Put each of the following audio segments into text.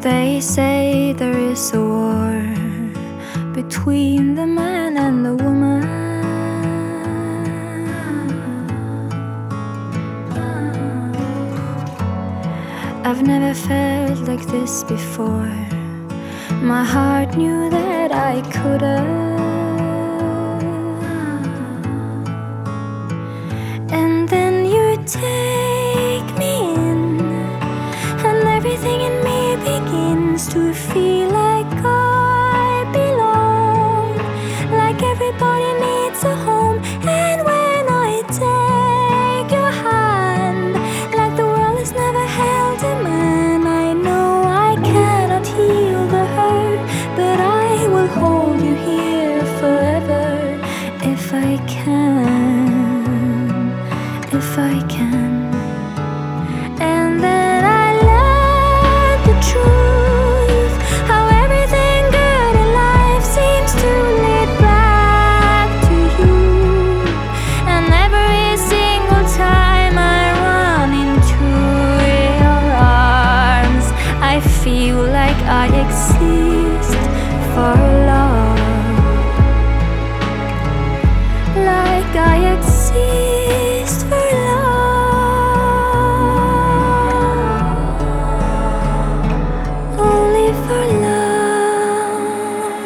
They say there is a war between the man and the woman. I've never felt like this before. My heart knew that I couldn't. And then you take me in, and everything in me begins to feel like I belong, like everybody needs a home. And when I take your hand, like the world has never held a man, I know I cannot heal the hurt, but I will hold you here forever if I can, if I can. And then I learned the truth, how everything good in life seems to lead back to you. And every single time I run into your arms, I feel like I exist for love, like I exist for love, only for love.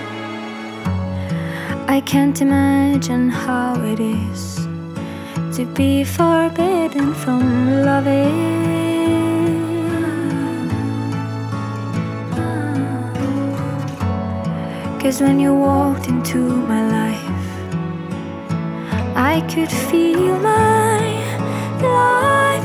I can't imagine how it is to be forbidden from loving. 'Cause when you walked into my life, I could feel my life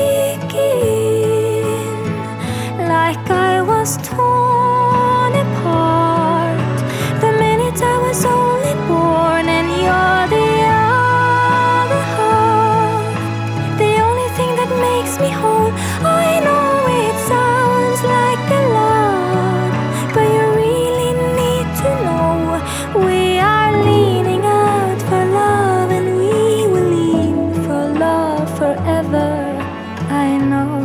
begin, like I was torn apart the minute I was only born. And you're the other half, the only thing that makes me whole. I know it sounds like a lot, but you really need to know we are leaning out for love, and we will lean for love forever. I know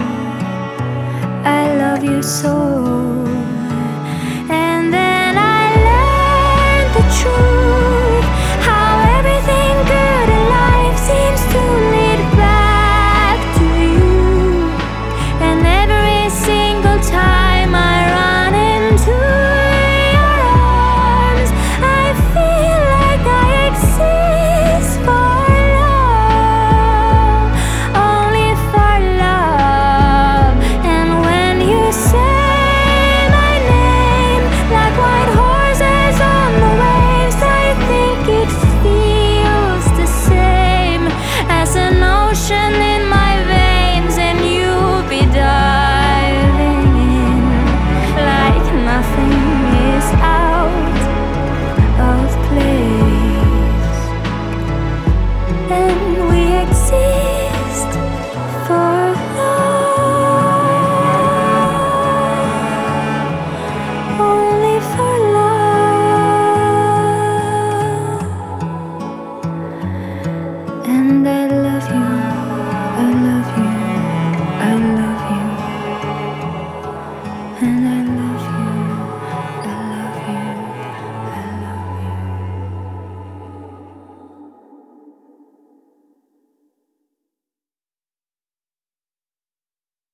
I love you so. And then I learned the truth, how everything good in life seems to lead back to you. And every single time I run into your arms, I feel like I exist for love, only for love. And when you say my name, like white horses on the waves, I think it feels the same as an ocean in my veins. And you'll be diving in like nothing is out of place. And we exist for love, only for love. And I love you, I love you, I love you, and I